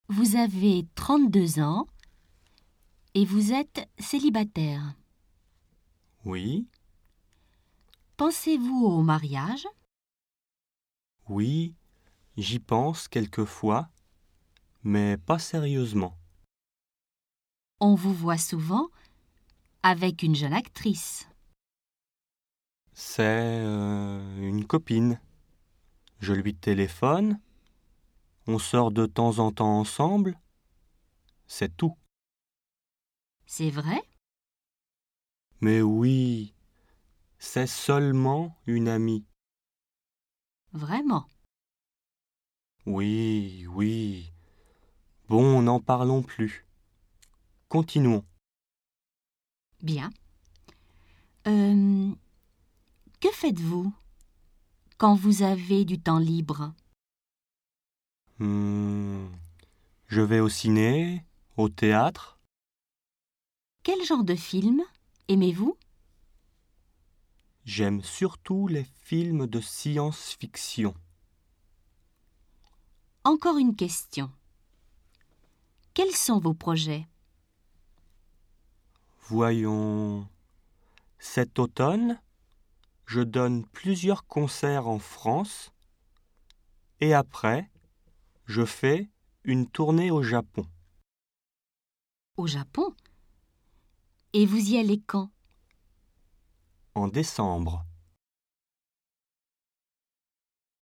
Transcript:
Vous avez 32 ans et vous êtes célibataire. Oui, Pensez-vous au mariage? oui, j'y pense quelquefois, mais pas sérieusement. On vous voit souvent avec une jeune actrice. C'est une copine. Je lui téléphone, on sort de temps en temps ensemble, c'est tout. C'est vrai? Mais oui, c'est seulement une amie. Vraiment? Oui, oui. Bon, n'en parlons plus. Continuons. Bien. Euh, que faites-vous quand vous avez du temps libre? Hmm, je vais au ciné, au théâtre. Quel genre de film aimez-vous? J'aime surtout les films de science-fiction. Encore une question. Quels sont vos projets? Voyons, cet automne, je donne plusieurs concerts en France et après, je fais une tournée au Japon Au Japon? Et vous y allez quand? en décembre.